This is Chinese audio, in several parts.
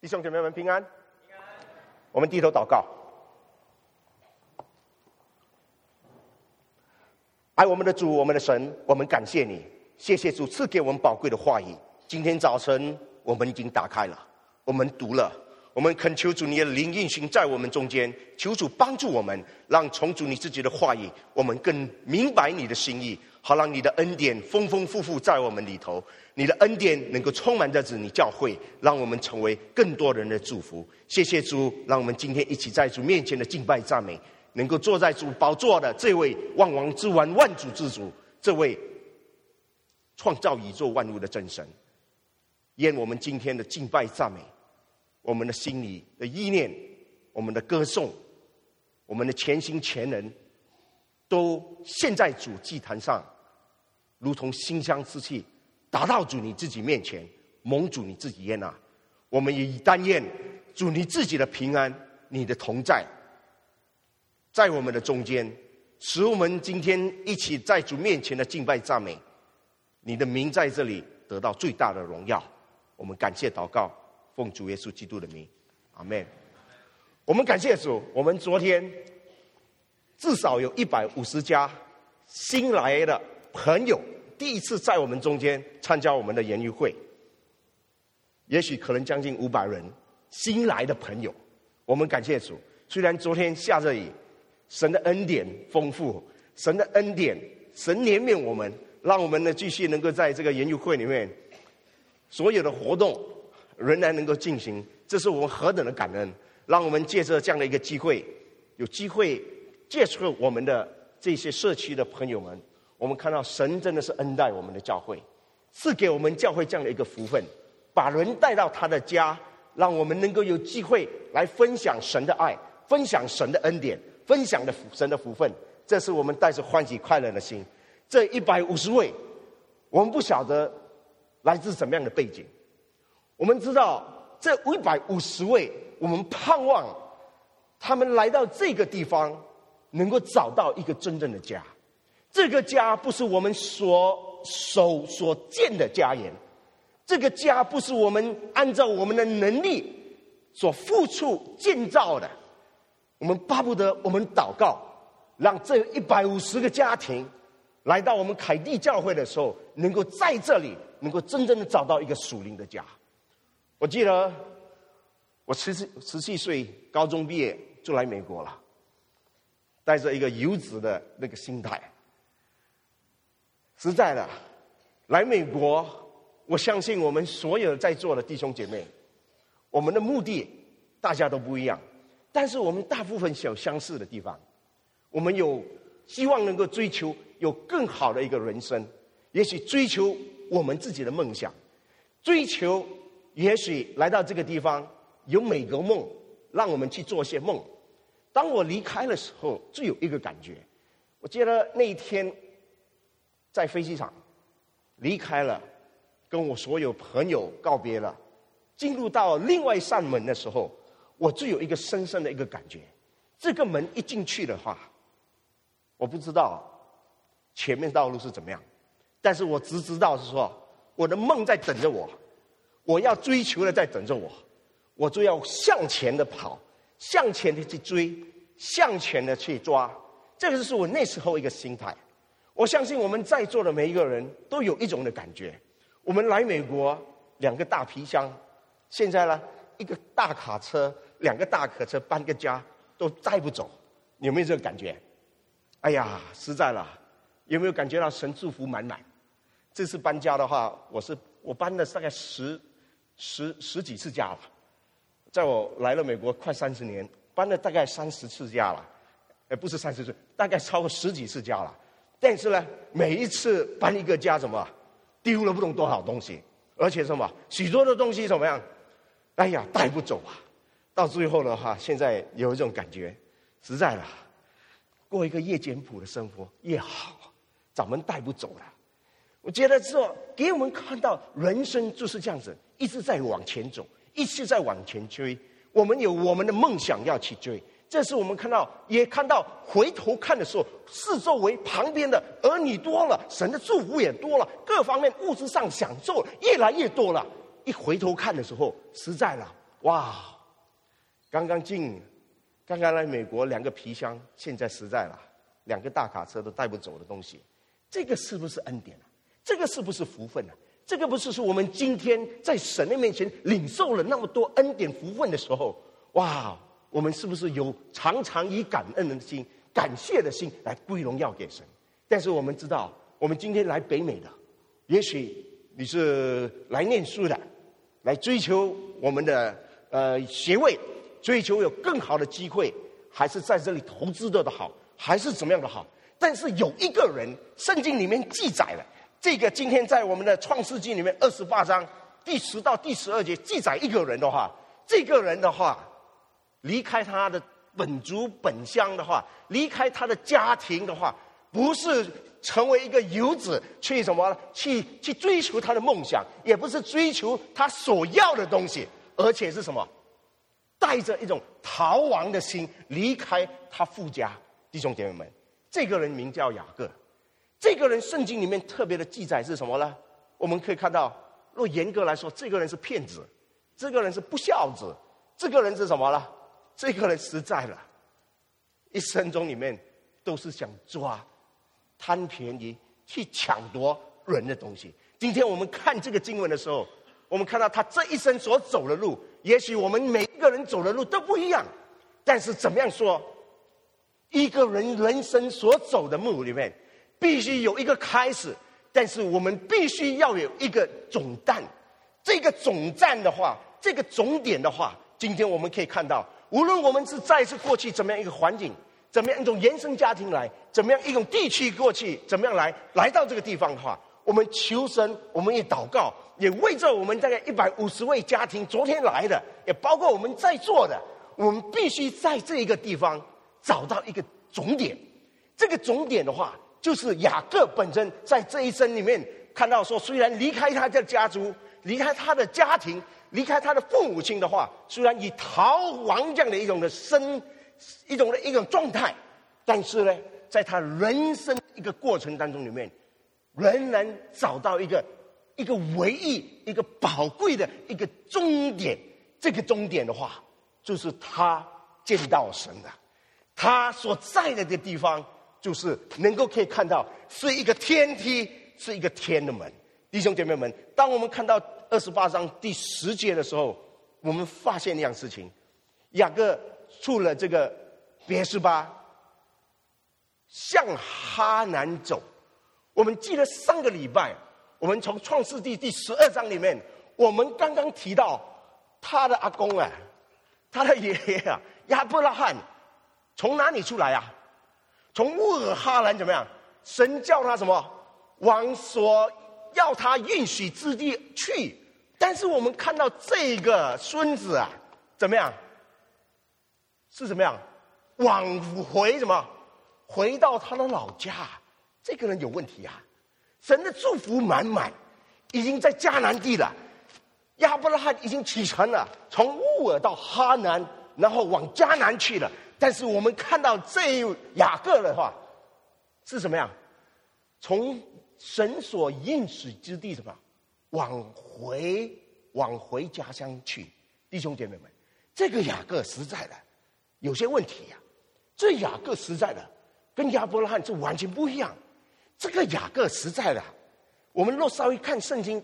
弟兄姐妹们平安。我们低头祷告。爱我们的主，我们的神，我们感谢你，谢谢主赐给我们宝贵的话语。今天早晨我们已经打开了，我们读了，我们恳求主你的灵运行在我们中间，求主帮助我们，让从主你自己的话语，我们更明白你的心意，好让你的恩典丰丰富富在我们里头，你的恩典能够充满在这你教会，让我们成为更多人的祝福。谢谢主，让我们今天一起在主面前的敬拜赞美，能够坐在主宝座的这位万王之王、万主之主，这位创造宇宙万物的真神。愿我们今天的敬拜赞美，我们的心里的意念，我们的歌颂，我们的全心全人，都献在主祭坛上，如同馨香之气，达到主你自己面前，蒙主你自己悦纳。我们也但愿主你自己的平安，你的同在在我们的中间，使我们今天一起在主面前的敬拜赞美，你的名在这里得到最大的荣耀。我们感谢祷告，奉主耶稣基督的名，阿们。我们感谢主，我们昨天至少有150家新来的朋友第一次在我们中间参加我们的研育会，也许可能将近500人新来的朋友。我们感谢主，虽然昨天下着雨，神的恩典丰富，神的恩典，神怜悯我们，让我们呢继续能够在这个研育会里面所有的活动仍然能够进行，这是我们何等的感恩。让我们借着这样的一个机会，有机会接触我们的这些社区的朋友们，我们看到神真的是恩待我们的教会，赐给我们教会这样的一个福分，把人带到他的家，让我们能够有机会来分享神的爱，分享神的恩典，分享神的福分。这是我们带着欢喜快乐的心。这150位，我们不晓得来自什么样的背景，我们知道这150位，我们盼望他们来到这个地方能够找到一个真正的家。这个家不是我们所建的家园，这个家不是我们按照我们的能力所付出建造的。我们巴不得我们祷告，让这150个家庭来到我们凯蒂教会的时候，能够在这里能够真正的找到一个属灵的家。我记得我17岁高中毕业就来美国了，带着一个游子的那个心态。实在的，来美国，我相信我们所有在座的弟兄姐妹，我们的目的大家都不一样，但是我们大部分有相似的地方。我们有希望能够追求有更好的一个人生，也许追求我们自己的梦想，追求也许来到这个地方有每个梦，让我们去做些梦。当我离开的时候，就有一个感觉。我记得那一天在飞机场离开了，跟我所有朋友告别了，进入到另外一扇门的时候，我就有一个深深的一个感觉。这个门一进去的话，我不知道前面道路是怎么样，但是我只知道是说，我的梦在等着我，我要追求的在等着我，我就要向前的跑，向前的去追，向前的去抓。这个就是我那时候一个心态。我相信我们在座的每一个人都有一种的感觉。我们来美国2个大皮箱，现在呢一个大卡车2个大卡车搬个家都带不走，有没有这个感觉？哎呀，实在了，有没有感觉到神祝福满满？这次搬家的话，我搬了大概十几次家了。在我来了美国快30年，搬了大概30次家了，不是30次，大概超过10几次家了。但是呢，每一次搬一个家，怎么丢了不懂多少东西，而且什么许多的东西怎么样？哎呀，带不走啊！到最后的话，现在有一种感觉，实在了，过一个越简朴的生活越好，咱们带不走了。我觉得这给我们看到人生就是这样子，一直在往前走，一直在往前追。我们有我们的梦想要去追，这是我们看到，也看到回头看的时候，四周围旁边的儿女多了，神的祝福也多了，各方面物质上享受越来越多了。一回头看的时候，实在了， 哇，刚刚来美国2个皮箱，现在实在了2个大卡车都带不走的东西，这个是不是恩典啊？这个是不是福分啊？这个不是说我们今天在神的面前领受了那么多恩典福分的时候，哇，我们是不是有常常以感恩的心、感谢的心来归荣耀给神？但是我们知道，我们今天来北美的，也许你是来念书的，来追求我们的学位，追求有更好的机会，还是在这里投资的好，还是怎么样的好？但是有一个人，圣经里面记载了，这个今天在我们的创世纪里面28章第10到第12节记载一个人的话，这个人的话，离开他的本族本乡的话，离开他的家庭的话，不是成为一个游子去什么去追求他的梦想，也不是追求他所要的东西，而且是什么？带着一种逃亡的心离开他父家。弟兄姐妹们，这个人名叫雅各。这个人圣经里面特别的记载是什么呢？我们可以看到，若严格来说，这个人是骗子，这个人是不孝子，这个人是什么呢？这个人实在了，一生中里面都是想抓、贪便宜、去抢夺人的东西。今天我们看这个经文的时候，我们看到他这一生所走的路，也许我们每一个人走的路都不一样，但是怎么样说，一个人人生所走的路里面必须有一个开始，但是我们必须要有一个总站。这个总站的话，这个总点的话，今天我们可以看到，无论我们是再次过去怎么样一个环境，怎么样一种原生家庭来，怎么样一种地区过去，怎么样来到这个地方的话，我们求神，我们也祷告，也为着我们大概150位家庭昨天来的，也包括我们在座的，我们必须在这一个地方找到一个总点。这个总点的话，就是雅各本身在这一生里面看到说，虽然离开他的家族，离开他的家庭，离开他的父母亲的话，虽然以逃亡这样的一种状态，但是呢，在他人生一个过程当中里面，仍然找到一个唯一、一个宝贵的一个终点。这个终点的话，就是他见到神的，他所在的这个地方，就是能够可以看到是一个天梯，是一个天的门。弟兄姐妹们，当我们看到28章第10节的时候，我们发现一样事情：雅各出了这个别是巴，向哈南走。我们记得上个礼拜，我们从创世纪第12章里面，我们刚刚提到他的阿公啊，他的爷爷啊，亚伯拉罕从哪里出来啊？从乌尔哈兰怎么样？神叫他什么？往所要他应许之地去。但是我们看到这个孙子啊，怎么样？是怎么样？往回什么？回到他的老家。这个人有问题啊！神的祝福满满，已经在迦南地了。亚伯拉罕已经启程了，从乌尔到哈南，然后往迦南去了。但是我们看到这雅各的话是什么样？从神所应许之地什么往回家乡去。弟兄姐妹们，这个雅各实在的有些问题呀、这雅各实在的跟亚伯拉罕是完全不一样。这个雅各实在的，我们若稍微看圣经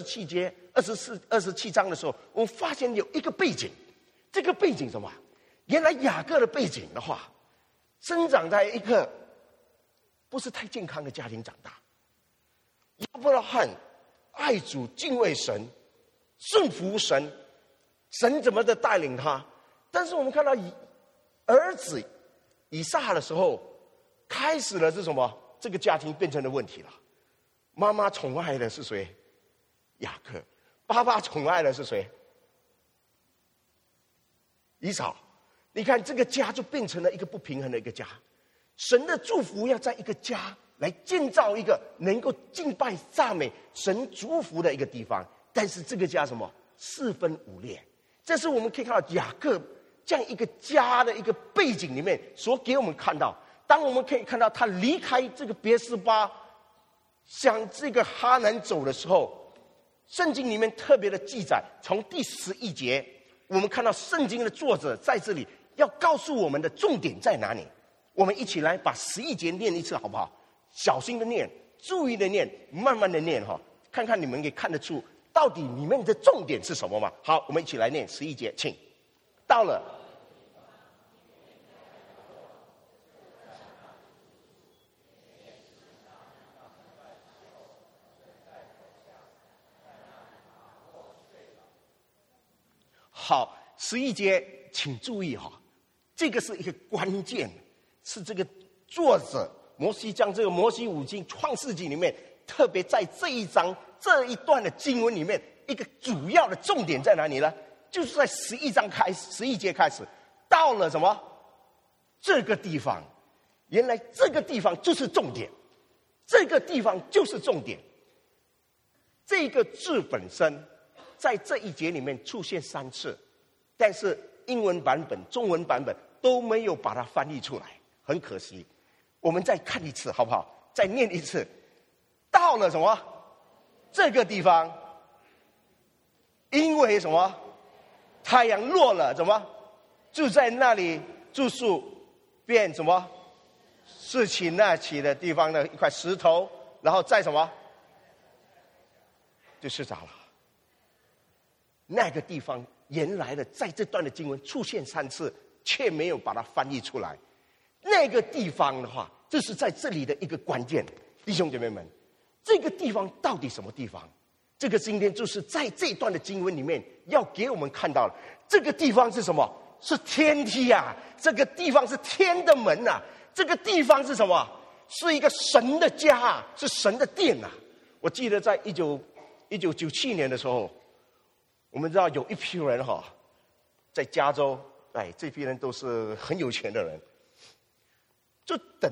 27章的时候，我们发现有一个背景。这个背景什么？原来雅各的背景的话，生长在一个不是太健康的家庭长大。亚伯拉罕爱主敬畏神，顺服神，神怎么的带领他。但是我们看到儿子以撒的时候，开始了是什么？这个家庭变成了问题了。妈妈宠爱的是谁？雅各。爸爸宠爱的是谁？以扫。你看这个家就变成了一个不平衡的一个家。神的祝福要在一个家来建造一个能够敬拜赞美神祝福的一个地方，但是这个家什么四分五裂。这是我们可以看到雅各这样一个家的一个背景里面所给我们看到。当我们可以看到他离开这个别是巴向这个哈南走的时候，圣经里面特别的记载，从第11节我们看到圣经的作者在这里要告诉我们的重点在哪里？我们一起来把11节念一次好不好？小心的念，注意的念，慢慢的念哈，看看你们可以看得出到底里面的重点是什么吗？好，我们一起来念11节，请。到了好，11节，请注意哈，这个是一个关键，是这个作者摩西将这个摩西五经创世纪里面，特别在这一章这一段的经文里面，一个主要的重点在哪里呢？就是在11节开始，到了什么这个地方，原来这个地方就是重点，这个地方就是重点。这个字本身在这一节里面出现3次，但是英文版本、中文版本都没有把它翻译出来，很可惜。我们再看一次好不好？再念一次。到了什么这个地方，因为什么？太阳落了，怎么就在那里住宿，变什么是起那起的地方的一块石头，然后再什么就睡着了。那个地方原来的在这段的经文出现3次，却没有把它翻译出来。那个地方的话，这是在这里的一个关键，弟兄姐妹们，这个地方到底什么地方？这个今天就是在这段的经文里面要给我们看到了，这个地方是什么？是天梯啊！这个地方是天的门啊！这个地方是什么？是一个神的家啊，是神的殿啊！我记得在1997年的时候，我们知道有一批人哈，在加州，这批人都是很有钱的人，就等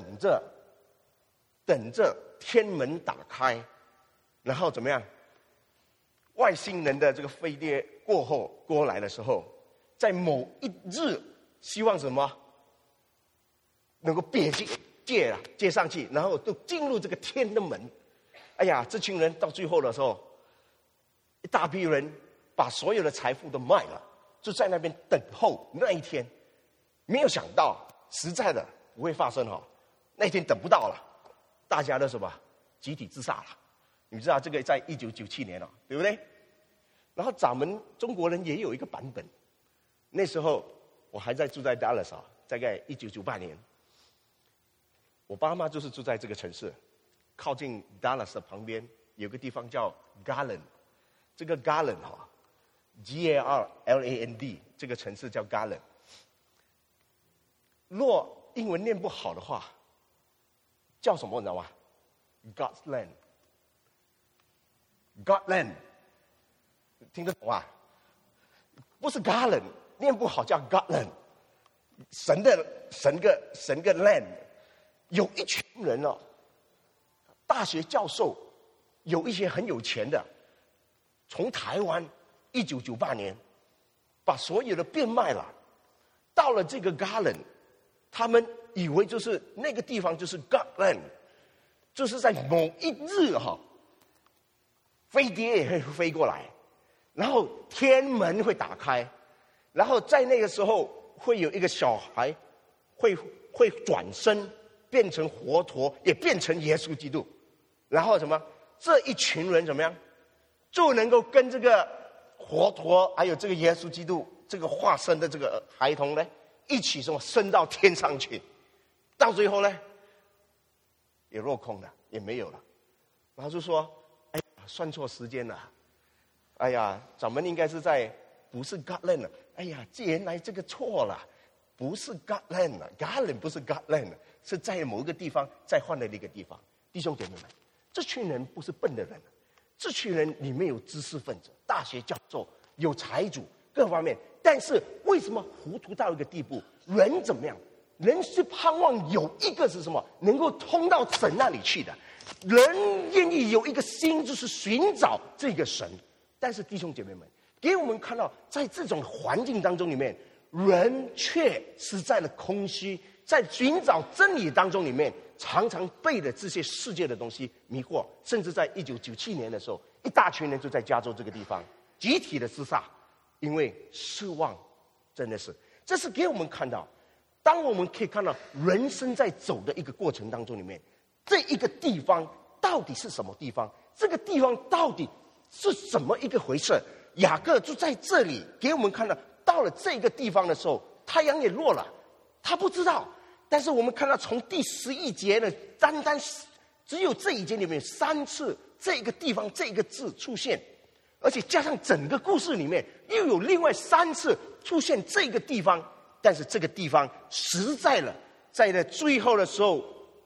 着天门打开，然后怎么样？外星人的这个飞碟过来的时候，在某一日，希望什么能够接上去，然后都进入这个天的门。哎呀，这群人到最后的时候，一大批人把所有的财富都卖了，就在那边等候那一天。没有想到，实在的不会发生哈，那一天等不到了，大家都什么集体自杀了。你知道这个在1997年了，对不对？然后咱们中国人也有一个版本。那时候我还住在 Dallas 大概1998年，我爸妈就是住在这个城市，靠近 Dallas 的旁边有个地方叫 Garland， 这个 Garland Garland 这个城市叫 Garland。若英文念不好的话，叫什么你知道吗？ Godland， 听得懂啊？不是 Garland， 念不好叫 Godland， 神个 land。有一群人大学教授，有一些很有钱的，从台湾1998年把所有的变卖了，到了这个 Garland， 他们以为就是那个地方就是 Godland， 就是在某一日飞碟也会飞过来，然后天门会打开，然后在那个时候会有一个小孩会转身变成活陀，也变成耶稣基督，然后什么这一群人怎么样就能够跟这个活陀还有这个耶稣基督这个化身的这个孩童呢一起什么升到天上去，到最后呢也落空了，也没有了。然后就说算错时间了，哎呀，咱们应该是不是 Godland 了，哎呀，原来这个错了，不是 Godland 了 ，Garland 不是 Godland， 是在某一个地方再换了一个地方。弟兄姐妹们，这群人不是笨的人，这群人里面有知识分子、大学教授、有财主各方面，但是为什么糊涂到一个地步？人怎么样？人是盼望有一个是什么能够通到神那里去的。人愿意有一个心，就是寻找这个神。但是弟兄姐妹们，给我们看到，在这种环境当中里面，人却是在了空虚，在寻找真理当中里面，常常被了这些世界的东西迷惑。甚至在1997年的时候，一大群人就在加州这个地方集体的自杀， 因为失望，真的是，这是给我们看到，当我们可以看到人生在走的一个过程当中里面，这一个地方到底是什么地方？这个地方到底是什么一个回事？雅各就在这里给我们看到，到了这个地方的时候，太阳也落了，他不知道。但是我们看到从第11节呢，单单只有这一节里面3次这个地方这个字出现，而且加上整个故事里面又有另外3次出现这个地方。但是这个地方实在了，在了最后的时候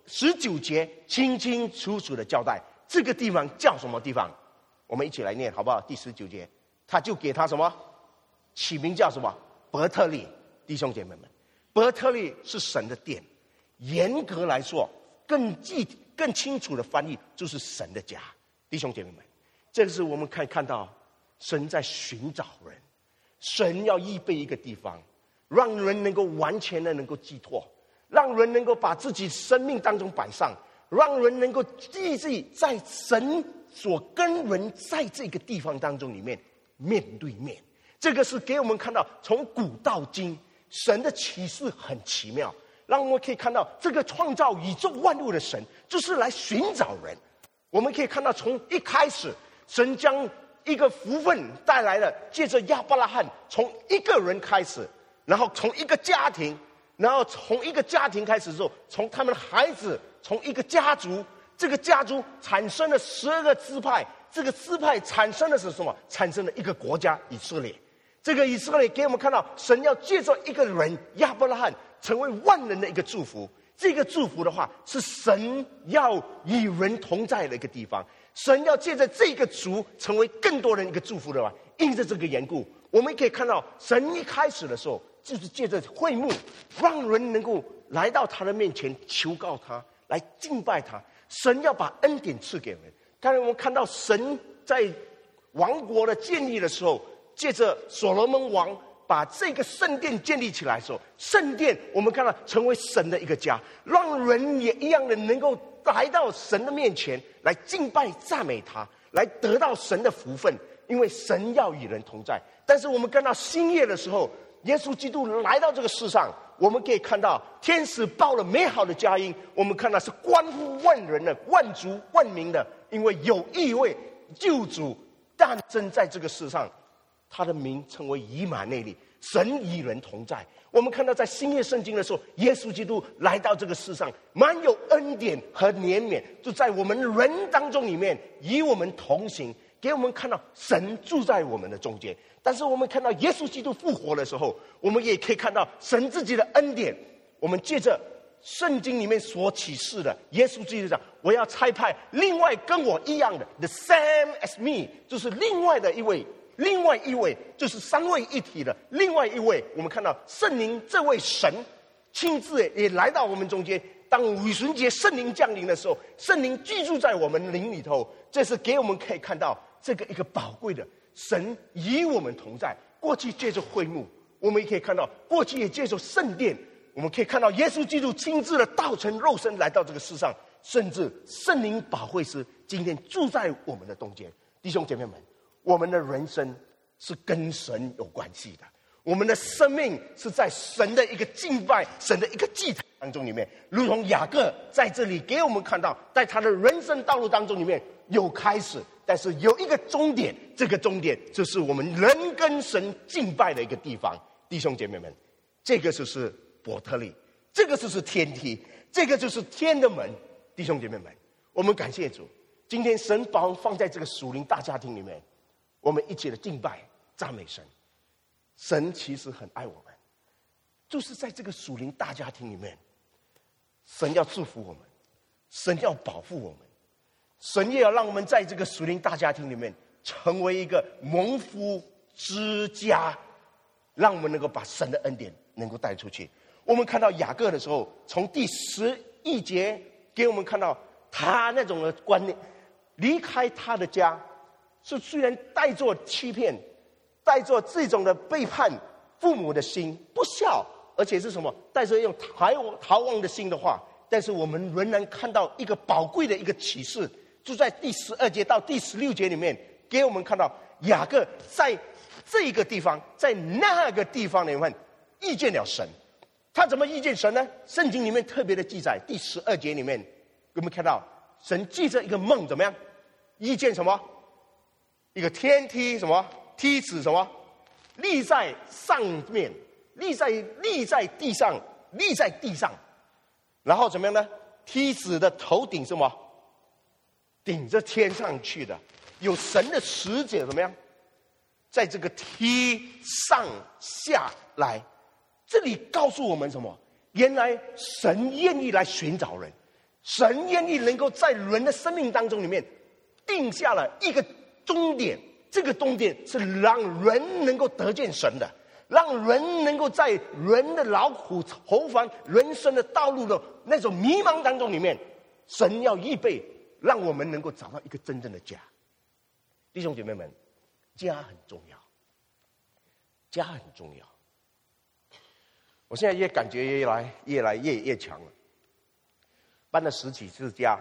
19节清清楚楚的交代，这个地方叫什么地方？我们一起来念好不好？第19节，他就给他什么起名叫什么？伯特利。弟兄姐妹们，伯特利是神的殿，严格来说更清楚的翻译就是神的家。弟兄姐妹们，这个是我们可以看到神在寻找人，神要预备一个地方，让人能够完全的能够寄托，让人能够把自己生命当中摆上，让人能够记记在神所跟人在这个地方当中里面面对面。这个是给我们看到从古到今神的启示很奇妙，让我们可以看到这个创造宇宙万物的神就是来寻找人。我们可以看到从一开始神将一个福分带来了，借着亚伯拉罕从一个人开始，然后从一个家庭，然后从一个家庭开始之后，从他们的孩子，从一个家族，这个家族产生了12个支派，这个支派产生的是什么？产生了一个国家以色列。这个以色列给我们看到神要借着一个人亚伯拉罕成为万人的一个祝福。这个祝福的话是神要与人同在的一个地方，神要借着这个族成为更多人一个祝福的话，因着这个缘故，我们可以看到神一开始的时候就是借着会幕让人能够来到他的面前求告他，来敬拜他。神要把恩典赐给人。刚才我们看到神在王国的建立的时候，借着所罗门王把这个圣殿建立起来的时候，圣殿我们看到成为神的一个家，让人也一样的能够来到神的面前来敬拜赞美他，来得到神的福分，因为神要与人同在。但是我们看到新约的时候，耶稣基督来到这个世上，我们可以看到天使报了美好的佳音，我们看到是关乎万人的、万族万民的，因为有一位救主诞生在这个世上，他的名称为以马内利，神与人同在。我们看到在新约圣经的时候，耶稣基督来到这个世上，满有恩典和怜悯，就在我们人当中里面与我们同行，给我们看到神住在我们的中间。但是我们看到耶稣基督复活的时候，我们也可以看到神自己的恩典。我们借着圣经里面所启示的，耶稣基督讲，我要差派另外跟我一样的 the same as me， 就是另外一位就是三位一体的另外一位。我们看到圣灵这位神亲自也来到我们中间。当五旬节圣灵降临的时候，圣灵居住在我们灵里头，这是给我们可以看到这个一个宝贵的神与我们同在。过去借着会幕，我们也可以看到过去也借着圣殿，我们可以看到耶稣基督亲自的道成肉身来到这个世上，甚至圣灵保惠师今天住在我们的中间。弟兄姐妹们，我们的人生是跟神有关系的，我们的生命是在神的一个敬拜、神的一个祭坛当中里面，如同雅各在这里给我们看到，在他的人生道路当中里面有开始，但是有一个终点，这个终点就是我们人跟神敬拜的一个地方。弟兄姐妹们，这个就是伯特利，这个就是天梯，这个就是天的门。弟兄姐妹们，我们感谢主，今天神把我们放在这个属灵大家庭里面，我们一起的敬拜赞美神。神其实很爱我们，就是在这个属灵大家庭里面，神要祝福我们，神要保护我们，神也要让我们在这个属灵大家庭里面成为一个蒙福之家，让我们能够把神的恩典能够带出去。我们看到雅各的时候，从第11节给我们看到他那种的观念，离开他的家，是虽然带着欺骗，带着这种的背叛父母的心，不孝，而且是什么？带着用逃亡的心的话，但是我们仍然看到一个宝贵的一个启示，就在第12节到第16节里面，给我们看到雅各在这个地方，在那个地方里面遇见了神。他怎么遇见神呢？圣经里面特别的记载，第12节里面有没有看到神记着一个梦，怎么样？遇见什么？一个天梯，什么梯子，什么立在上面，立在地上，立在地上，然后怎么样呢？梯子的头顶什么？顶着天上去的，有神的使者怎么样？在这个梯上下来。这里告诉我们什么？原来神愿意来寻找人，神愿意能够在人的生命当中里面定下了一个终点。这个终点是让人能够得见神的，让人能够在人的劳苦愁烦人生的道路的那种迷茫当中里面，神要预备让我们能够找到一个真正的家。弟兄姐妹们，家很重要，家很重要。我现在感觉越来越强了，搬了10几次家，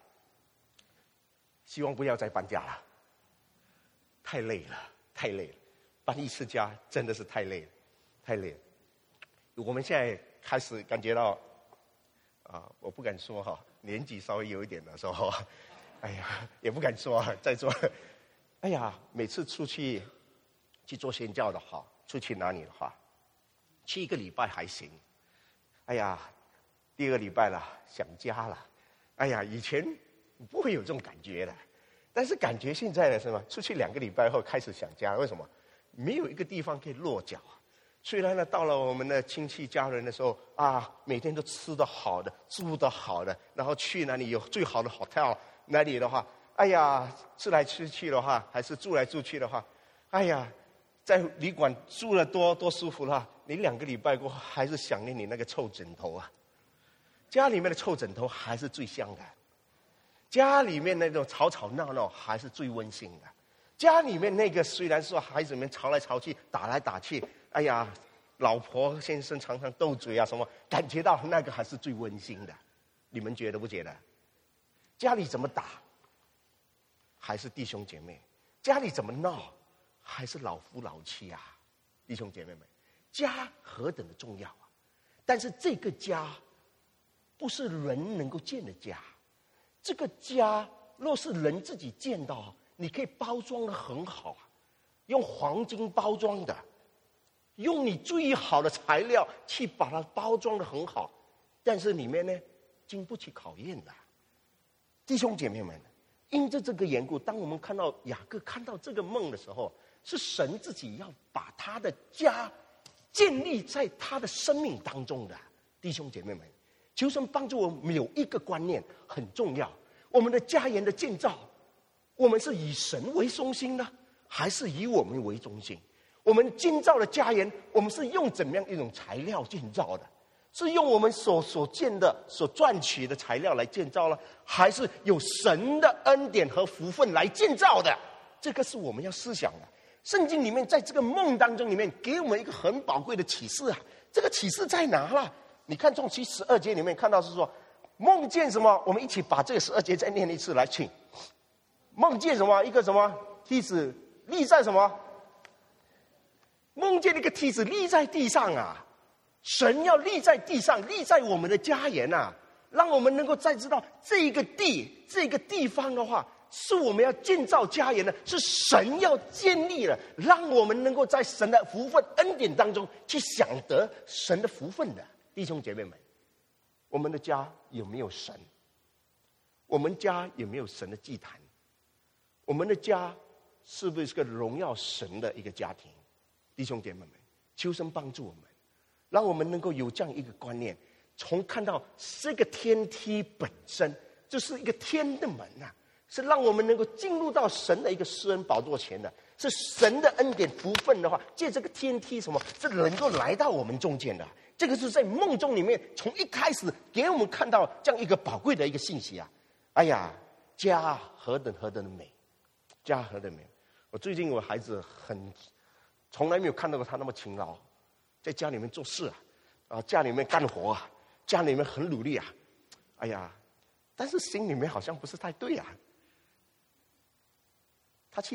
希望不要再搬家了，太累了，太累了，搬一次家真的是太累了，太累了。我们现在开始感觉到，我不敢说哈，年纪稍微有一点的时候，哎呀，也不敢说在座，哎呀，每次出去做宣教的话，出去哪里的话。去1个礼拜还行，哎呀，第2个礼拜了，想家了，哎呀，以前不会有这种感觉的，但是感觉现在呢，是吗？出去2个礼拜后开始想家，为什么？没有一个地方可以落脚。虽然呢，到了我们的亲戚家人的时候每天都吃得好的，住得好的，然后去哪里有最好的 hotel， 那里的话，哎呀，吃来吃去的话，还是住来住去的话，哎呀，在旅馆住了多舒服了。你2个礼拜过后还是想念你那个臭枕头啊，家里面的臭枕头还是最香的，家里面那种吵吵闹闹还是最温馨的，家里面那个虽然说孩子们吵来吵去打来打去，哎呀，老婆先生常常斗嘴什么，感觉到那个还是最温馨的。你们觉得不觉得？家里怎么打还是弟兄姐妹，家里怎么闹还是老夫老妻弟兄姐妹们，家何等的重要但是这个家不是人能够建的家，这个家若是人自己建到，你可以包装得很好用黄金包装的，用你最好的材料去把它包装得很好，但是里面呢经不起考验的。弟兄姐妹们，因着这个缘故，当我们看到雅各看到这个梦的时候，是神自己要把他的家建立在他的生命当中的。弟兄姐妹们，求神帮助我们有一个观念很重要，我们的家园的建造，我们是以神为中心呢，还是以我们为中心？我们建造的家园，我们是用怎么样一种材料建造的？是用我们所建的、所赚取的材料来建造了，还是有神的恩典和福分来建造的？这个是我们要思想的。圣经里面在这个梦当中里面给我们一个很宝贵的启示这个启示在哪了？你看从其12节里面看到是说梦见什么？我们一起把这个12节再念一次来，请。梦见什么？一个什么梯子立在什么？梦见一个梯子立在地上神要立在地上，立在我们的家园让我们能够再知道这个地方的话，是我们要建造家园的，是神要建立的，让我们能够在神的福分恩典当中去享得神的福分的。弟兄姐妹们，我们的家有没有神？我们家有没有神的祭坛？我们的家是不是个荣耀神的一个家庭？弟兄姐妹们，求神帮助我们，让我们能够有这样一个观念，从看到这个天梯本身就是一个天的门是让我们能够进入到神的一个施恩宝座前的，是神的恩典福分的话，借这个天梯什么是能够来到我们中间的。这个是在梦中里面从一开始给我们看到这样一个宝贵的一个信息哎呀，家何等的美，家何等美。我最近我孩子从来没有看到过他那么勤劳，在家里面做事家里面干活家里面很努力哎呀，但是心里面好像不是太对他去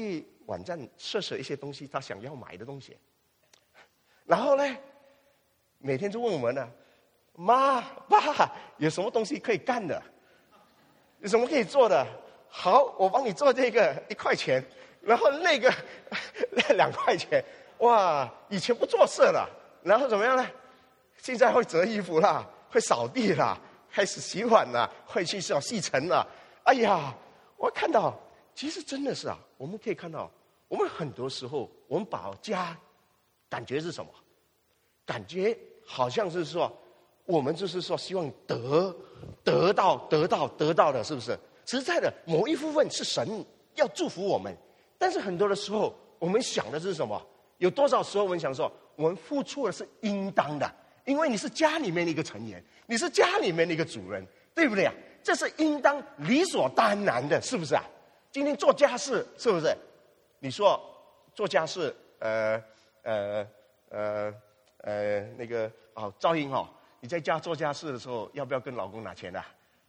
网站设一些东西，他想要买的东西。然后呢，每天就问我们呢，妈爸有什么东西可以干的，有什么可以做的？好，我帮你做这个1块钱，然后那个2块钱。哇，以前不做事了，然后怎么样呢？现在会折衣服啦，会扫地啦，开始洗碗啦，会去吸尘啦。哎呀，我看到其实真的是啊，我们可以看到，我们很多时候我们把家感觉是什么？感觉好像是说，我们就是说希望得到的，是不是？实在的，某一部分是神要祝福我们，但是很多的时候，我们想的是什么？有多少时候我们想说，我们付出的是应当的，因为你是家里面的一个成员，你是家里面的一个主人，对不对啊？这是应当理所当然的，是不是啊？今天做家事，是不是？你说做家事，那个赵英你在家做家事的时候，要不要跟老公拿钱啊？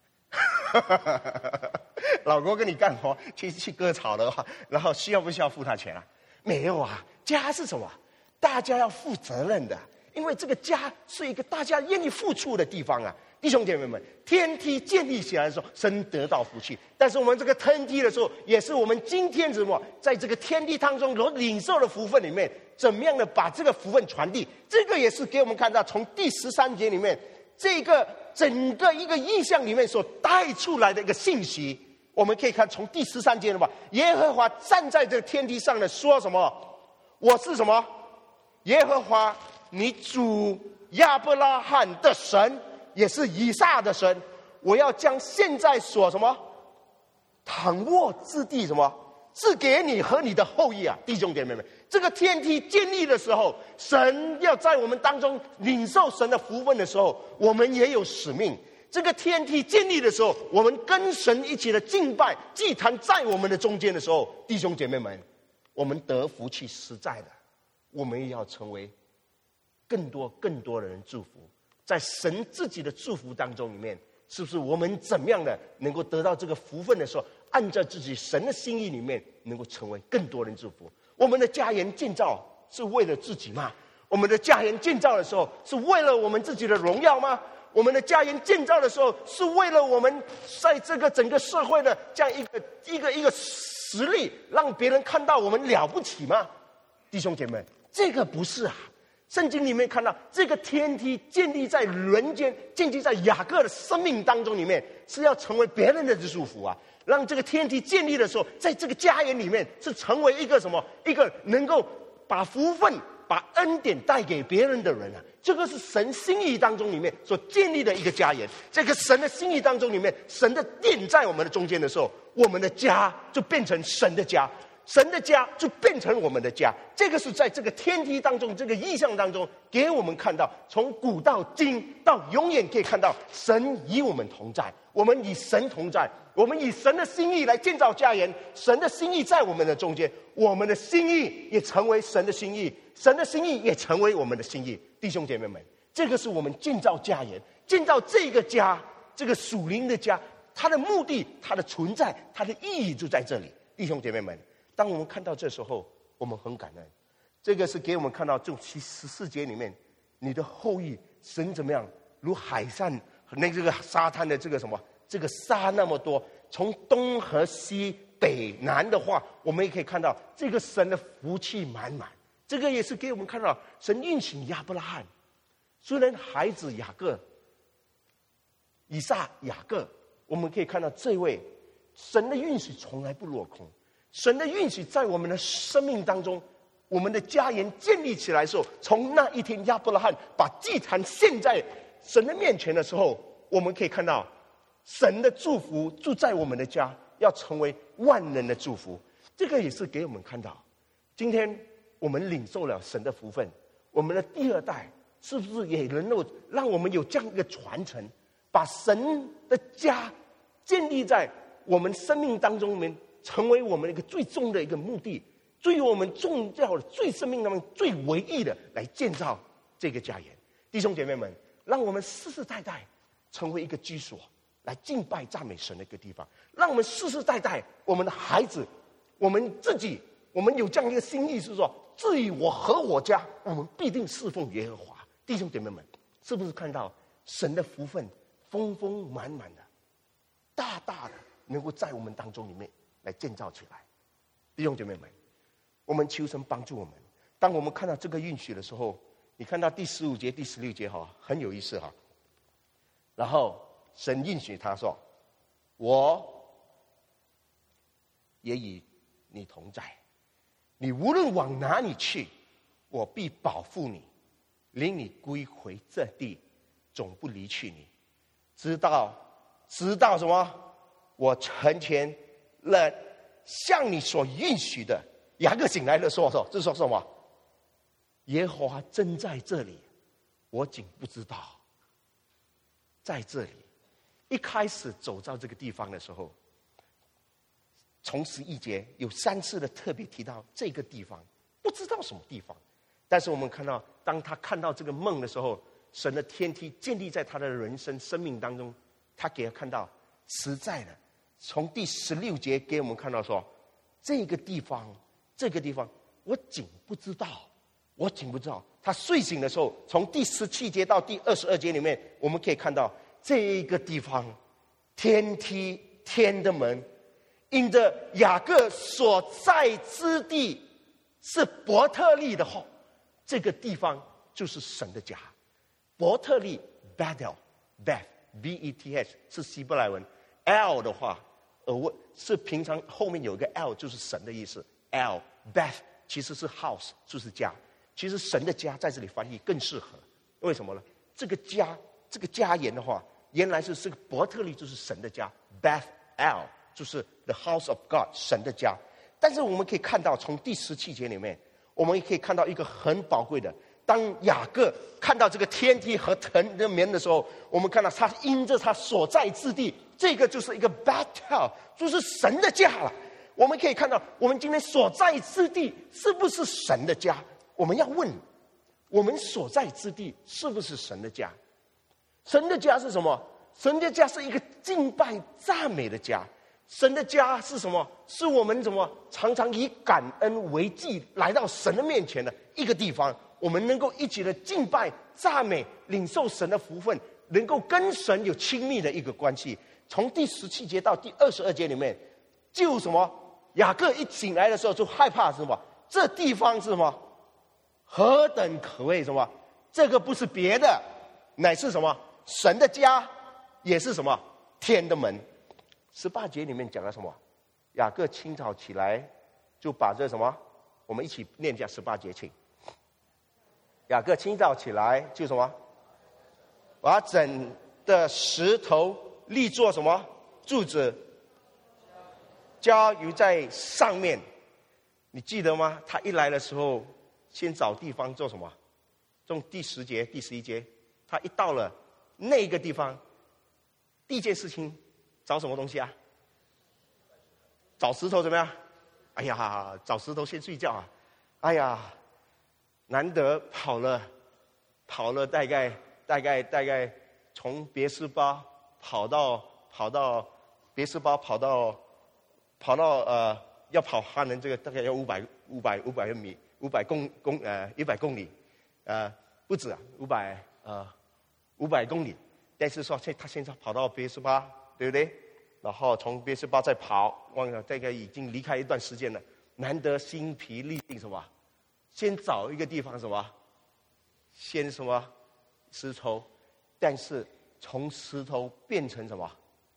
老公跟你干活去割草的话，然后需要不需要付他钱啊？没有啊，家是什么？大家要负责任的，因为这个家是一个大家愿意付出的地方啊。弟兄姐妹们，天梯建立起来的时候，神得到福气。但是我们这个天梯的时候，也是我们今天什么，在这个天地当中所领受的福分里面，怎么样的把这个福分传递？这个也是给我们看到，从第13节里面，这个整个一个意象里面所带出来的一个信息。我们可以看从第13节了吧？耶和华站在这个天地上的说什么？我是什么？耶和华你主亚伯拉罕的神，也是以撒的神。我要将现在所什么躺卧之地什么赐给你和你的后裔啊！弟兄姐妹们，这个天梯建立的时候，神要在我们当中领受神的福分的时候，我们也有使命。这个天梯建立的时候，我们跟神一起的敬拜祭坛在我们的中间的时候，弟兄姐妹们，我们得福气实在的，我们也要成为更多的人祝福。在神自己的祝福当中里面，是不是我们怎么样的能够得到这个福分的时候，按照自己神的心意里面，能够成为更多人祝福？我们的家园建造是为了自己吗？我们的家园建造的时候，是为了我们自己的荣耀吗？我们的家园建造的时候，是为了我们在这个整个社会的这样一个实力，让别人看到我们了不起吗？弟兄姐妹，这个不是啊。圣经里面看到这个天梯建立在人间，建立在雅各的生命当中里面，是要成为别人的祝福啊。让这个天梯建立的时候，在这个家园里面是成为一个什么？一个能够把福分、把恩典带给别人的人啊。这个是神心意当中里面所建立的一个家园。这个神的心意当中里面，神的殿在我们的中间的时候，我们的家就变成神的家，神的家就变成我们的家。这个是在这个天梯当中，这个意象当中给我们看到，从古到今到永远可以看到神与我们同在，我们与神同在，我们以神的心意来建造家园，神的心意在我们的中间，我们的心意也成为神的心意，神的心意也成为我们的心意。弟兄姐妹们，这个是我们建造家园，建造这个家，这个属灵的家，它的目的、它的存在、它的意义就在这里。弟兄姐妹们，当我们看到这时候，我们很感恩。这个是给我们看到，这14节里面，你的后裔，神怎么样？如海上那这个沙滩的这个什么，这个沙那么多，从东和西北南的话，我们也可以看到这个神的福气满满。这个也是给我们看到，神应许亚伯拉罕，虽然孩子雅各、以撒、雅各，我们可以看到这位神的应许从来不落空。神的应许在我们的生命当中，我们的家园建立起来的时候，从那一天亚伯拉罕把祭坛献在神的面前的时候，我们可以看到神的祝福住在我们的家，要成为万人的祝福。这个也是给我们看到，今天我们领受了神的福分，我们的第二代是不是也能够让我们有这样一个传承，把神的家建立在我们生命当中里面，成为我们一个最重的一个目的，最我们重要的、最生命当中最唯一的来建造这个家园。弟兄姐妹们，让我们世世代代成为一个居所，来敬拜赞美神的一个地方。让我们世世代代，我们的孩子，我们自己， 我们有这样一个心意，是说，至于我和我家，我们必定侍奉耶和华。弟兄姐妹们，是不是看到神的福分丰丰满满的，大大的能够在我们当中里面来建造起来？弟兄姐妹们，我们求神帮助我们。当我们看到这个应许的时候，你看到第15节、第16节很有意思哈。然后神应许他说：“我也与你同在，你无论往哪里去，我必保护你，领你归回这地，总不离去你，直到什么？我成全了向你所应许的。”雅各醒来的时候说：“这说什么？耶和华真在这里，我竟不知道。”在这里，一开始走到这个地方的时候，从11节有3次的特别提到这个地方，不知道什么地方。但是我们看到，当他看到这个梦的时候，神的天梯建立在他的人生生命当中，他给他看到实在的。从第16节给我们看到说，这个地方，我竟不知道。他睡醒的时候，从第17节到第22节里面，我们可以看到这个地方，天梯天的门，因着雅各所在之地是伯特利的后，这个地方就是神的家。伯特利 Bethel B-E-T-H 是希伯来文 ，L 的话是平常后面有一个 L 就是神的意思 ，L Beth 其实是 house 就是家。其实神的家在这里翻译更适合，为什么呢？这个家言的话，原来是这个伯特利就是神的家 ，Bethel 就是 the house of God 神的家。但是我们可以看到，从第17节里面，我们也可以看到一个很宝贵的，当雅各看到这个天梯和藤的门的时候，我们看到他因着他所在之地，这个就是一个 Bethel， 就是神的家了。我们可以看到，我们今天所在之地是不是神的家？我们要问，我们所在之地是不是神的家？神的家是什么？神的家是一个敬拜赞美的家。神的家是什么？是我们常常以感恩为祭来到神的面前的一个地方。我们能够一起的敬拜赞美，领受神的福分，能够跟神有亲密的一个关系。从第17节到第22节里面，就什么？雅各一醒来的时候就害怕什么？这地方是什么？何等可畏什么？这个不是别的，乃是什么？神的家，也是什么？天的门。18节里面讲了什么？雅各清早起来，就把这什么？我们一起念一下18节，请。雅各清早起来就什么？把整的石头立作什么？柱子，浇油在上面。你记得吗？他一来的时候，先找地方做什么？从第10节、第11节，他一到了那个地方，第一件事情找什么东西啊？找石头怎么样？哎呀，找石头先睡觉啊！哎呀，难得跑了大概从别是巴跑到别是巴跑到要跑哈能，这个大概要500米，100公里，不止啊，500公里。但是说他现在跑到别是巴，对不对？然后从别是巴再跑，忘了大概已经离开一段时间了。难得心疲力尽什么？先找一个地方什么？先什么石头？但是从石头变成什么？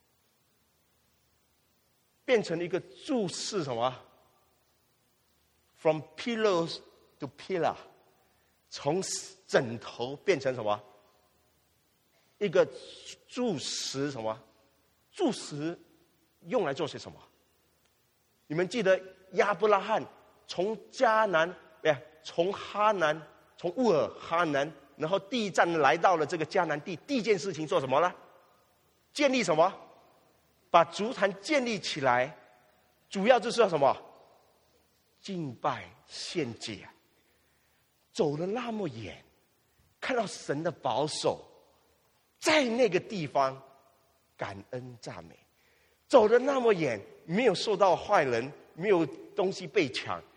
变成一个柱式什么 ？From pillows to pillar， 从枕头变成什么？一个柱石什么？柱石用来做些什么？你们记得亚伯拉罕从迦南，从哈南，从乌尔哈南，然后第一站来到了这个迦南地，第一件事情做什么呢？建立什么？把足坛建立起来，主要就是要什么？敬拜献祭。走了那么远，看到神的保守，在那个地方感恩赞美。走了那么远，没有受到坏人，没有东西被抢，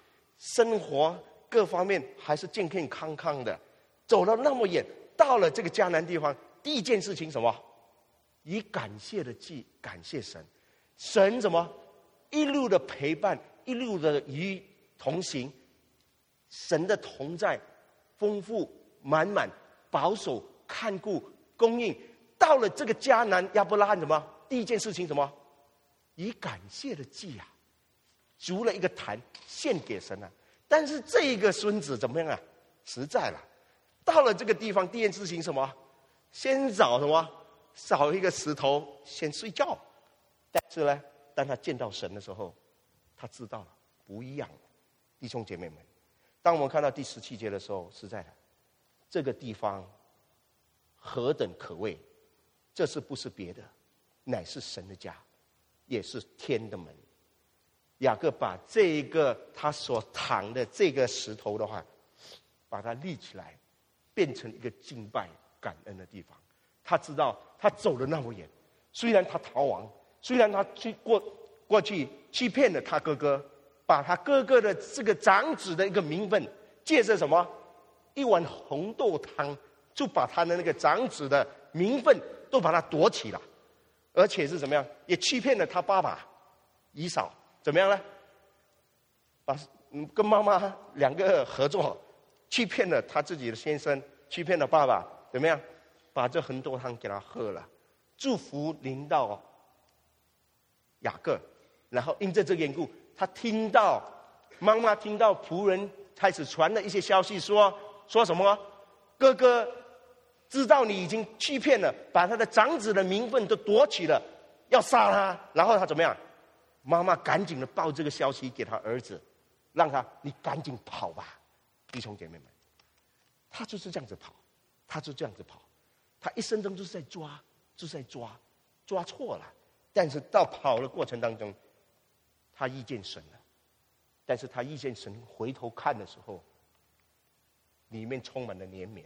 生活各方面还是健健康康的，走了那么远，到了这个迦南地方，第一件事情什么？以感谢的祭感谢神，神什么？一路的陪伴，一路的与同行，神的同在，丰富满满，保守看顾供应。到了这个迦南，亚伯拉罕什么？第一件事情什么？以感谢的祭啊，筑了一个坛献给神啊。但是这一个孙子怎么样啊？实在了，到了这个地方，第一件事情什么？先找什么？找一个石头先睡觉。但是呢，当他见到神的时候，他知道了不一样了。弟兄姐妹们，当我们看到第17节的时候，实在的，这个地方何等可畏！这是不是别的，乃是神的家，也是天的门。雅各把这一个他所躺的这个石头的话，把它立起来，变成一个敬拜感恩的地方。他知道他走了那么远，虽然他逃亡，虽然他过去欺骗了他哥哥，把他哥哥的这个长子的一个名分，借着什么一碗红豆汤，就把他的那个长子的名分都把他夺起了，而且是怎么样，也欺骗了他爸爸以扫，怎么样呢？跟妈妈两个合作，欺骗了他自己的先生，欺骗了爸爸，怎么样？把这红豆汤给他喝了，祝福临到雅各。然后因着这个缘故，他妈妈听到仆人开始传了一些消息，说什么？哥哥知道你已经欺骗了，把他的长子的名分都夺取了，要杀他。然后他怎么样？妈妈赶紧的报这个消息给他儿子，让你赶紧跑吧，弟兄姐妹们。他就是这样子跑，他一生中就是在抓错了。但是到跑的过程当中，他遇见神了。但是他遇见神，回头看的时候，里面充满了怜悯。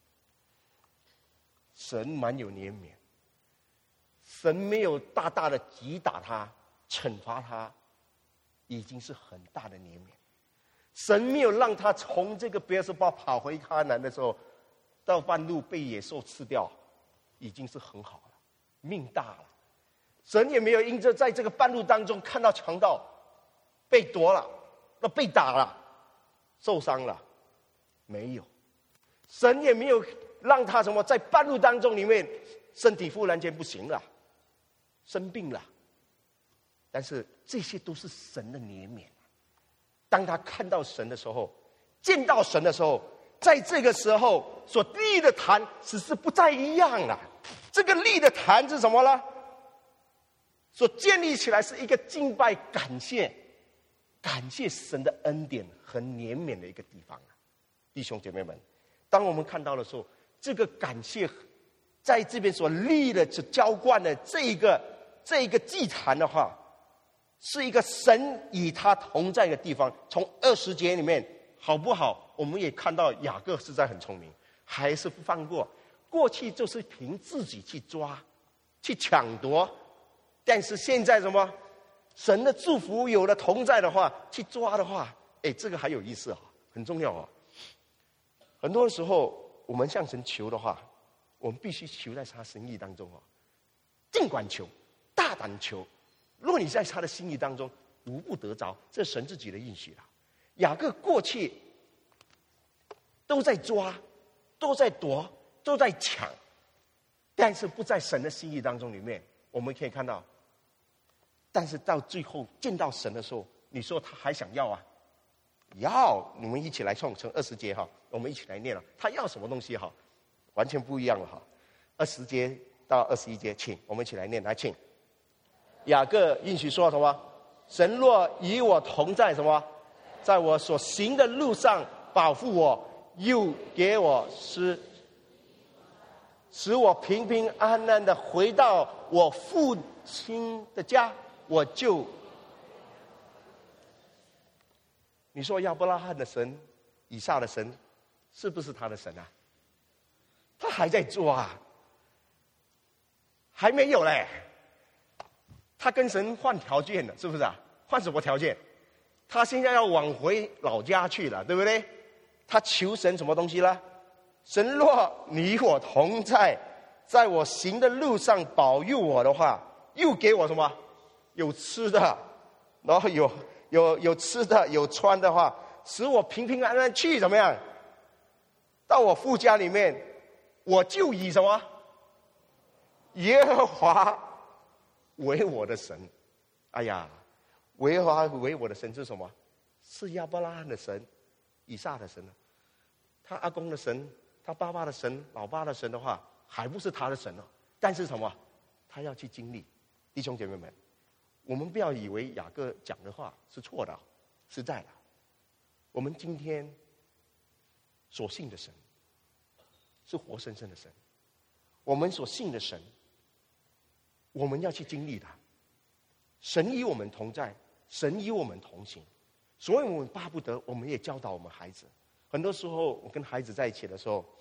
神蛮有怜悯，神没有大大的击打他、惩罚他，已经是很大的怜悯。神没有让他从这个别是巴跑回迦南的时候，到半路被野兽吃掉，已经是很好了，命大了。神也没有因着在这个半路当中看到强盗被夺了，被打了，受伤了，没有。神也没有让他什么在半路当中里面身体忽然间不行了，生病了。但是这些都是神的怜悯。当他看到神的时候，见到神的时候，在这个时候所立的坛只是不再一样了。这个立的坛是什么呢？所建立起来是一个敬拜感谢神的恩典和怜悯的一个地方啊。弟兄姐妹们，当我们看到的时候，这个感谢在这边所立的浇灌的这一个祭坛的话，是一个神与他同在的地方。从20节里面好不好，我们也看到雅各实在很聪明，还是不放过。过去就是凭自己去抓去抢夺，但是现在什么？神的祝福有了同在的话，去抓的话，这个还有意思啊，很重要啊。很多时候我们向神求的话，我们必须求在他心意当中啊，尽管求，大胆求。若你在他的心意当中无不得着，这是神自己的应许了。雅各过去都在抓，都在夺，都在抢，但是不在神的心意当中里面。我们可以看到，但是到最后见到神的时候，你说他还想要啊？要，你们一起来从20节哈，我们一起来念了。他要什么东西哈？完全不一样了哈。20节到21节，请我们一起来念，来请。雅各应许说什么？神若与我同在什么？在我所行的路上保护我，又给我使我平平安安的回到我父亲的家，我就。你说亚伯拉罕的神，以撒的神，是不是他的神啊？他还在抓，还没有嘞。他跟神换条件了，是不是啊？换什么条件？ 他现在要往回老家去了，对不对？他求神什么东西了？神若你与我同在，在我行的路上保佑我的话，又给我什么？有吃的，然后有吃的有穿的话，使我平平安安去怎么样？到我父家里面，我就以什么？耶和华为我的神。哎呀，耶和华为我的神是什么？是亚伯拉罕的神，以撒的神。他阿公的神，他爸爸的神，老爸的神的话，还不是他的神呢？但是什么？他要去经历。弟兄姐妹们，我们不要以为雅各讲的话是错的，是在的。我们今天所信的神是活生生的神，我们所信的神，我们要去经历它。神与我们同在，神与我们同行，所以我们巴不得，我们也教导我们孩子。很多时候，我跟孩子在一起的时候，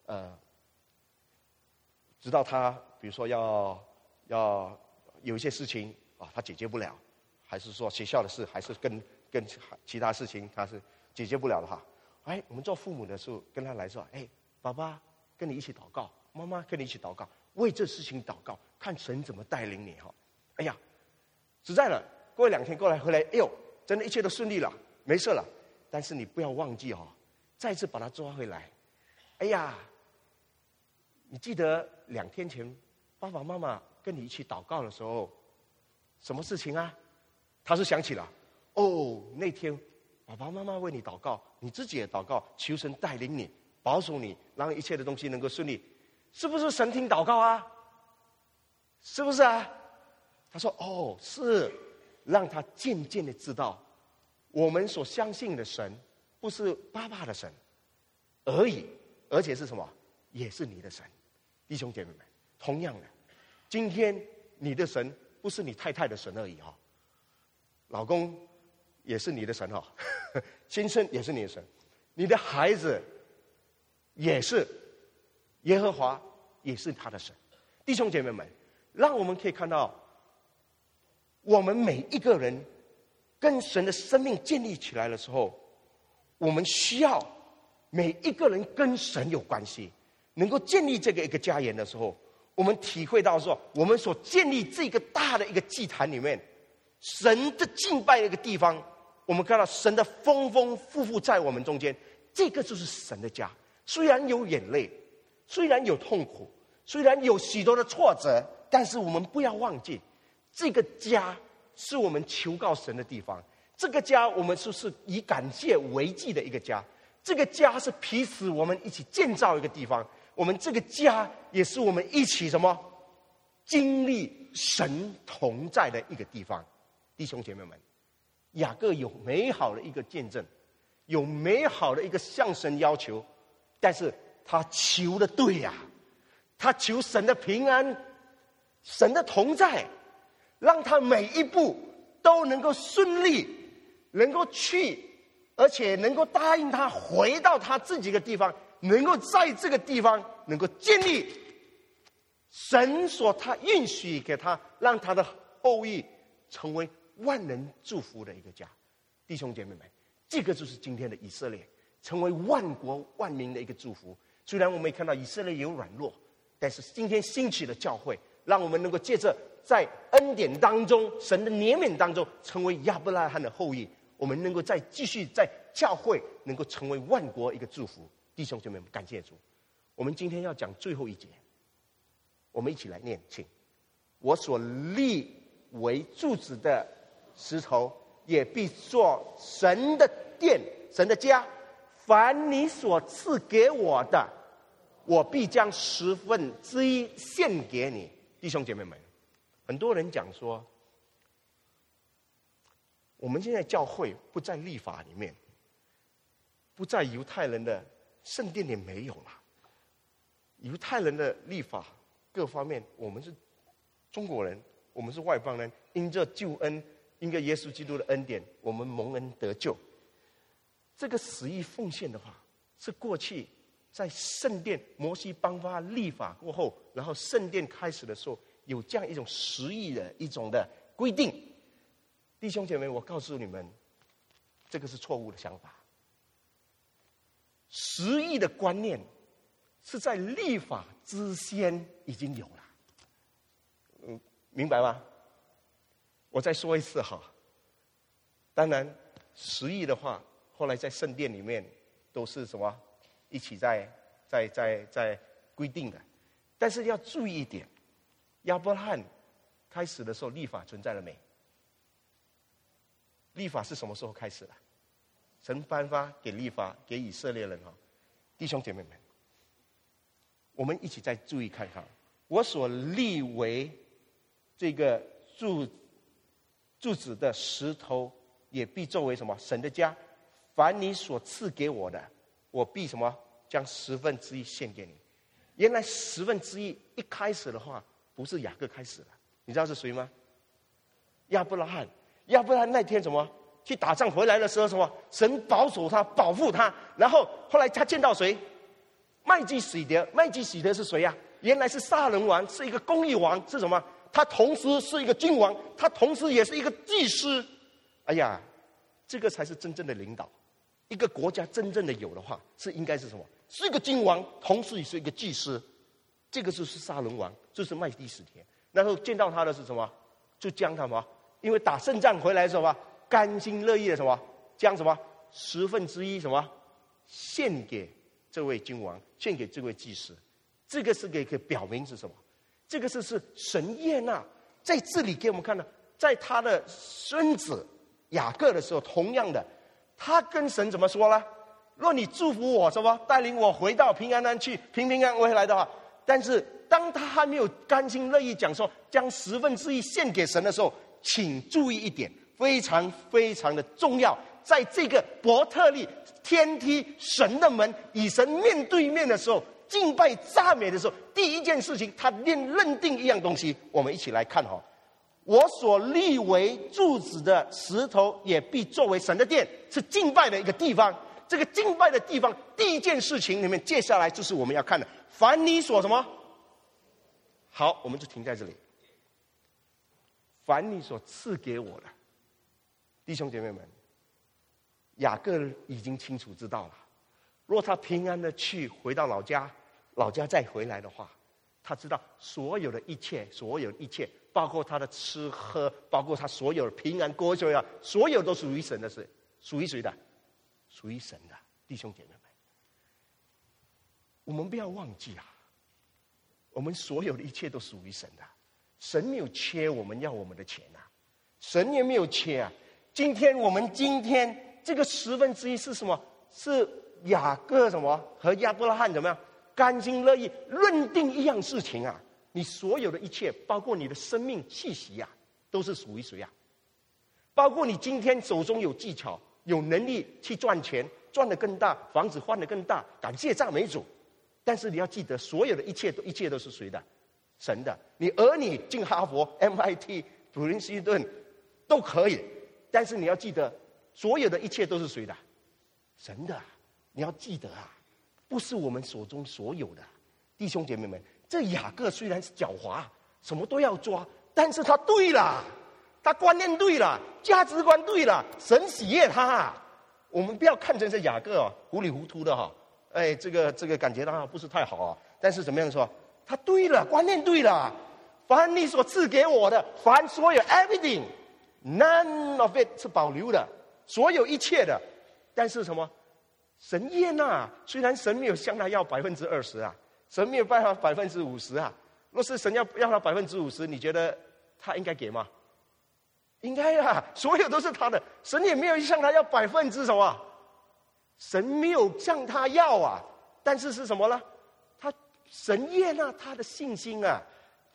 知道他比如说要有一些事情啊，他解决不了，还是说学校的事，还是跟其他事情他是解决不了的哈。哎，我们做父母的时候跟他来说，哎，爸爸跟你一起祷告，妈妈跟你一起祷告，为这事情祷告，看神怎么带领你哈。哎呀，实在了，过2天过来回来，哎呦，真的一切都顺利了，没事了。但是你不要忘记哈，再次把他抓回来。哎呀，你记得2天前爸爸妈妈跟你一起祷告的时候，什么事情啊？他是想起了，哦，那天爸爸妈妈为你祷告，你自己也祷告，求神带领你，保守你，让一切的东西能够顺利，是不是神听祷告啊？是不是啊？他说，哦，是，让他渐渐的知道，我们所相信的神不是爸爸的神而已，而且是什么？也是你的神。弟兄姐妹们，同样的，今天你的神不是你太太的神而已哈，老公也是你的神哈，先生也是你的神，你的孩子也是，耶和华也是他的神。弟兄姐妹们，让我们可以看到，我们每一个人跟神的生命建立起来的时候，我们需要每一个人跟神有关系，能够建立这个一个家园的时候，我们体会到说，我们所建立这个大的一个祭坛里面，神的敬拜的一个地方，我们看到神的丰丰富富在我们中间，这个就是神的家。虽然有眼泪，虽然有痛苦，虽然有许多的挫折，但是我们不要忘记，这个家是我们求告神的地方。这个家我们是以感谢为祭的一个家，这个家是彼此我们一起建造一个地方，我们这个家也是我们一起什么经历神同在的一个地方。弟兄姐妹们，雅各有美好的一个见证，有美好的一个向神要求，但是他求的对呀，他求神的平安，神的同在，让他每一步都能够顺利，能够去，而且能够答应他回到他自己的地方，能够在这个地方能够建立神所他允许给他，让他的后裔成为万人祝福的一个家。弟兄姐妹们，这个就是今天的以色列，成为万国万民的一个祝福。虽然我们也看到以色列有软弱，但是今天兴起的教会，让我们能够借着在恩典当中，神的怜悯当中，成为亚伯拉罕的后裔，我们能够再继续在教会能够成为万国一个祝福。弟兄姐妹们，感谢主。我们今天要讲最后一节，我们一起来念，请。我所立为柱子的石头，也必做神的殿，神的家。凡你所赐给我的，我必将1/10献给你。弟兄姐妹们，很多人讲说，我们现在教会不在律法里面，不在犹太人的圣殿里没有了。犹太人的律法各方面，我们是中国人，我们是外邦人，因着救恩，因着耶稣基督的恩典，我们蒙恩得救。这个10亿奉献的话，是过去在圣殿摩西颁发律法过后，然后圣殿开始的时候，有这样一种10亿的一种的规定。弟兄姐妹，我告诉你们， 这个是错误的想法。十义的观念是在立法之先已经有了，明白吗？我再说一次哈。当然，十义的话，后来在圣殿里面都是什么一起在规定的。但是要注意一点，亚伯拉罕开始的时候，立法存在了没？立法是什么时候开始的？神颁发给立法给以色列人哈，弟兄姐妹们，我们一起再注意看看，我所立为这个柱子的石头，也必作为什么？神的家。凡你所赐给我的，我必什么？将1/10献给你。原来1/10一开始的话，不是雅各开始的，你知道是谁吗？亚伯拉罕。亚伯拉罕那天什么？去打仗回来的时候，什么？神保守他，保护他。然后后来他见到谁？麦基洗德。麦基洗德是谁呀？原来是撒冷王，是一个公义王，是什么？他同时是一个君王，他同时也是一个祭司。哎呀，这个才是真正的领导。一个国家真正的有的话，是应该是什么？是一个君王，同时也是一个祭司。这个就是撒冷王，就是麦基洗德。然后见到他的是什么？就将他什么？因为打胜仗回来的时候啊，甘心乐意的什么？将什么1/10什么献给这位君王，献给这位祭司。这个是可以表明是什么？这个是神悦纳。在这里给我们看到，在他的孙子雅各的时候，同样的，他跟神怎么说呢？若你祝福我什么，带领我回到平安安去，平平安安回来的话，但是当他还没有甘心乐意讲说将1/10献给神的时候，请注意一点，非常非常的重要。在这个伯特利天梯神的门，与神面对面的时候，敬拜赞美的时候，第一件事情他认定一样东西，我们一起来看哈。我所立为柱子的石头，也必作为神的殿，是敬拜的一个地方。这个敬拜的地方，第一件事情里面，接下来就是我们要看的，凡你所什么？好，我们就停在这里。凡你所赐给我的，弟兄姐妹们，雅各已经清楚知道了，若他平安的去回到老家再回来的话，他知道所有的一切，包括他的吃喝，包括他所有的平安过去啊，所有都属于神的事，属于谁的？属于神的。弟兄姐妹们，我们不要忘记啊，我们所有的一切都属于神的。神没有缺我们要我们的钱啊，神也没有缺啊。今天这个1/10是什么？是雅各什么和亚伯拉罕怎么样甘心乐意认定一样事情啊？你所有的一切，包括你的生命气息啊，都是属于谁啊？包括你今天手中有技巧、有能力去赚钱，赚得更大，房子换得更大，感谢赞美主。但是你要记得，所有的一切都是谁的？神的。你儿女进哈佛、MIT、普林斯顿都可以，但是你要记得，所有的一切都是谁的？神的。你要记得啊，不是我们手中所有的。弟兄姐妹们，这雅各虽然是狡猾，什么都要抓，但是他对了，他观念对了，价值观对了，神喜悦他。我们不要看成是雅各糊里糊涂的哈，这个感觉到不是太好啊。但是怎么样说？他对了，观念对了。凡你所赐给我的，凡所有 everything none of it 是保留的，所有一切的。但是什么？神悦纳，虽然神没有向他要20%啊，神没有办法50%啊。若是神要他50%，你觉得他应该给吗？应该啊，所有都是他的。神也没有向他要什么，神没有向他要啊。但是是什么呢？神悦纳他的信心啊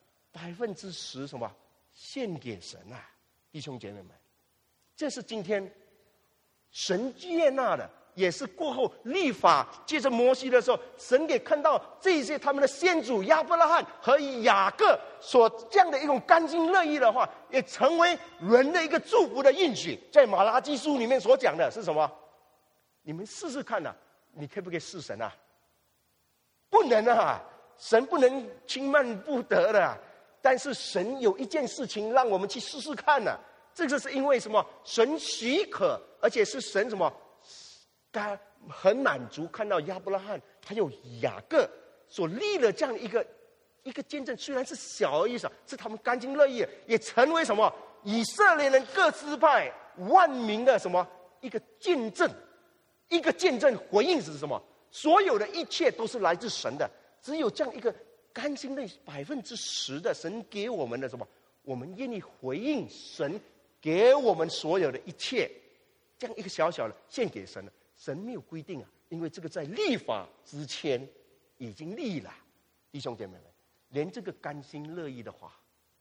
，10%什么献给神啊，弟兄姐妹们，这是今天神悦纳的。也是过后立法接着摩西的时候，神给看到这些他们的先祖亚伯拉罕和雅各所这样的一种甘心乐意的话，也成为人的一个祝福的应许。在马拉基书里面所讲的是什么？你们试试看啊，你可不可以试神啊？不能啊，神不能轻慢不得的。但是神有一件事情让我们去试试看啊， 这个是因为什么？神许可，而且是神什么？很满足，看到亚伯拉罕还有雅各所立了这样一个见证，虽然是小而已少，是他们甘心乐意，也成为什么？以色列人各支派万民的什么一个见证？一个见证回应是什么？所有的一切都是来自神的，只有这样一个甘心乐10%的神给我们的什么？我们愿意回应神给我们所有的一切，这样一个小小的献给神了。神没有规定啊，因为这个在立法之前已经立了。弟兄姐妹们，连这个甘心乐意的话，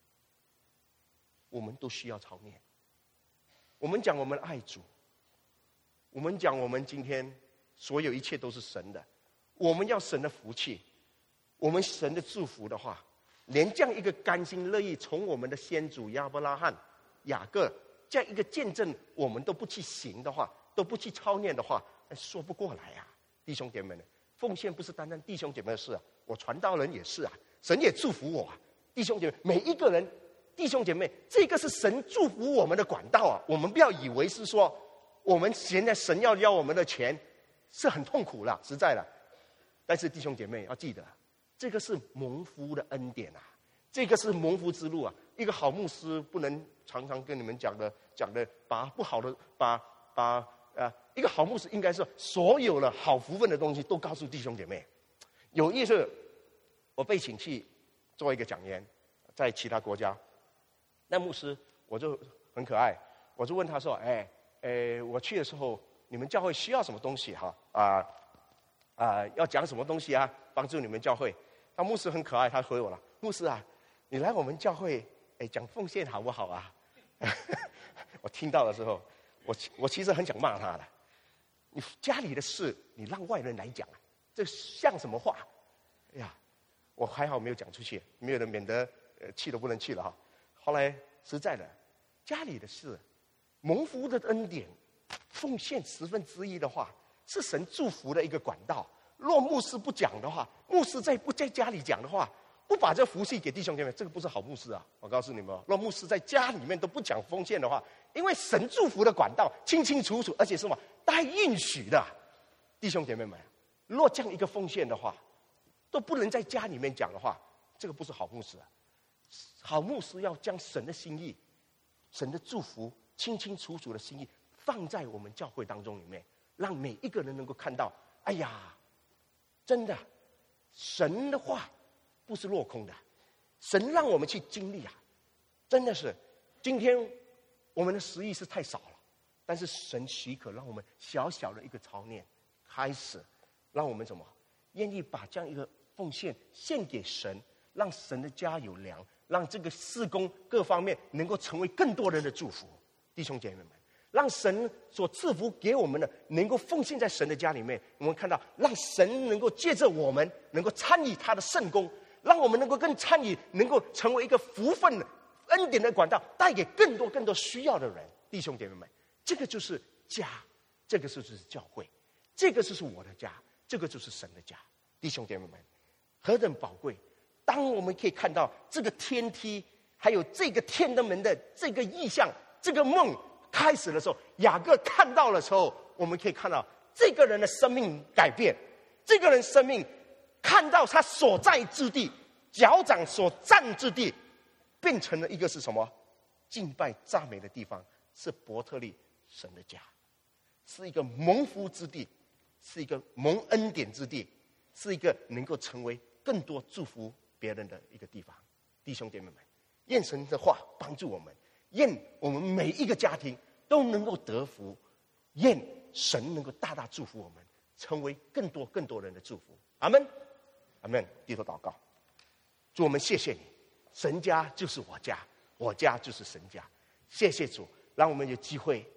我们都需要操练。我们讲我们爱主，我们讲我们今天所有一切都是神的，我们要神的福气，我们神的祝福的话，连这样一个甘心乐意从我们的先祖亚伯拉罕、雅各这样一个见证，我们都不去行的话，都不去操练的话，说不过来啊！弟兄姐妹们，奉献不是单单弟兄姐妹的事啊，我传道人也是啊，神也祝福我啊！弟兄姐妹，每一个人，弟兄姐妹，这个是神祝福我们的管道啊！我们不要以为是说，我们现在神要我们的钱是很痛苦了，实在了。但是弟兄姐妹要记得，这个是蒙福的恩典啊，这个是蒙福之路啊！一个好牧师不能常常跟你们讲的，把不好的，一个好牧师应该是所有的好福分的东西都告诉弟兄姐妹。有意思，我被请去做一个讲员，在其他国家，那牧师我就很可爱，我就问他说：“我去的时候，你们教会需要什么东西哈？要讲什么东西啊？帮助你们教会。”那牧师很可爱，他回我了：“牧师啊，你来我们教会，讲奉献好不好啊？”我听到的时候，我其实很想骂他的。你家里的事，你让外人来讲，这像什么话？哎呀，我还好没有讲出去，没有人免得气都不能气了哈。后来实在的，家里的事，蒙福的恩典，奉献1/10的话，是神祝福的一个管道。若牧师不讲的话，牧师不在家里讲的话，不把这福气给弟兄姐妹，这个不是好牧师啊！我告诉你们，若牧师在家里面都不讲奉献的话，因为神祝福的管道清清楚楚，而且是什么带应许的，弟兄姐妹们，若这样一个奉献的话，都不能在家里面讲的话，这个不是好牧师啊！好牧师要将神的心意、神的祝福清清楚楚的心意放在我们教会当中里面，让每一个人能够看到。哎呀，真的，神的话不是落空的，神让我们去经历啊！真的是，今天我们的实力是太少了，但是神许可让我们小小的一个操练开始，让我们什么愿意把这样一个奉献献给神，让神的家有粮，让这个事工各方面能够成为更多人的祝福。弟兄姐妹们，让神所赐福给我们的能够奉献在神的家里面。我们看到，让神能够借着我们能够参与他的圣工，让我们能够更参与，能够成为一个福分恩典的管道，带给更多需要的人。弟兄姐妹们，这个就是家，这个就是教会，这个就是我的家，这个就是神的家。弟兄姐妹们，何等宝贵！当我们可以看到这个天梯，还有这个天的门的这个意象，这个梦开始的时候，雅各看到的时候，我们可以看到这个人的生命改变，这个人生命看到他所在之地，脚掌所站之地，变成了一个是什么？敬拜赞美的地方，是伯特利神的家，是一个蒙福之地，是一个蒙恩典之地，是一个能够成为更多祝福别人的一个地方。弟兄姐妹们，愿神的话帮助我们，愿我们每一个家庭都能够得福，愿神能够大大祝福我们，成为更多人的祝福。阿们，阿们。低头祷告，主，我们谢谢你，神家就是我家，我家就是神家。谢谢主，让我们有机会